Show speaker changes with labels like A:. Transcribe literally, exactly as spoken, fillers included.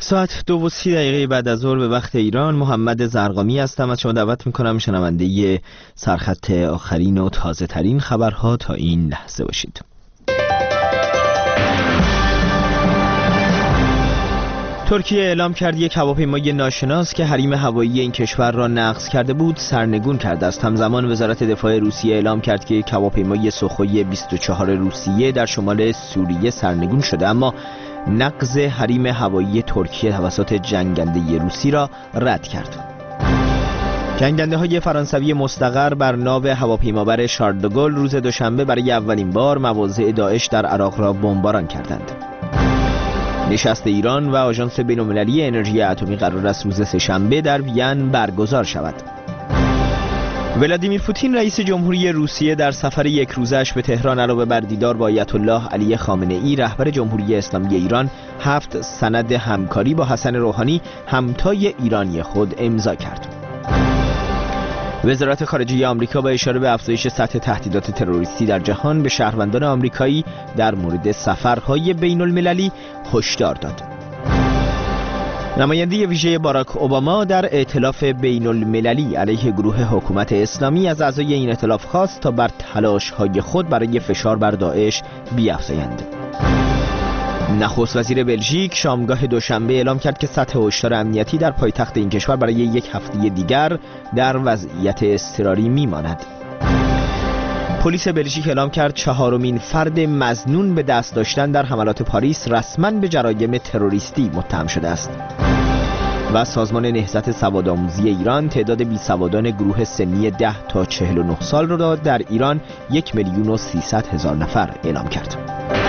A: ساعت دو و سی دقیقه بعد از ظهر به وقت ایران، محمد زرقامی هستم. از شما دعوت میکنم شنونده سرخط آخرین و تازه ترین خبرها تا این لحظه باشید. ترکیه اعلام کرد یک هواپیمای ناشناس که حریم هوایی این کشور را نقض کرده بود سرنگون کرده است. همزمان وزارت دفاع روسیه اعلام کرد که یک هواپیمای سوخوی بیست و چهار روسیه در شمال سوریه سرنگون شده، اما نقض حریم هوایی ترکیه توسط جنگنده روسی را رد کرد. جنگنده های فرانسوی مستقر بر ناو هواپیمابر شارل دو گل روز دوشنبه برای اولین بار مواضع داعش در عراق را بمباران کردند. نشست ایران و آژانس بین‌المللی انرژی اتمی قرار است روز سه‌شنبه در وین برگزار شود. ولادیمیر پوتین رئیس جمهوری روسیه در سفر یک روزش به تهران علاوه بر دیدار با آیت الله علی خامنه ای رهبر جمهوری اسلامی ایران هفت سند همکاری با حسن روحانی همتای ایرانی خود امضا کرد. وزارت خارجه آمریکا با اشاره به افزایش سطح تهدیدات تروریستی در جهان به شهروندان آمریکایی در مورد سفرهای بین المللی هشدار داد. نماینده ویژه باراک اوباما در ائتلاف بین المللی علیه گروه حکومت اسلامی از اعضای این ائتلاف خواست تا بر تلاش‌های خود برای فشار بر داعش بیفزایند. نخست وزیر بلژیک شامگاه دوشنبه اعلام کرد که سطح هشدار امنیتی در پایتخت این کشور برای یک هفته دیگر در وضعیت اضطراری میماند. پلیس بلژیک اعلام کرد چهارمین فرد مظنون به دست داشتن در حملات پاریس رسما به جرایم تروریستی متهم شده است. و سازمان نهضت سوادآموزی ایران تعداد بیسوادان گروه سنی ده تا چهل و نه سال را در ایران یک میلیون و سیصد هزار نفر اعلام کرد.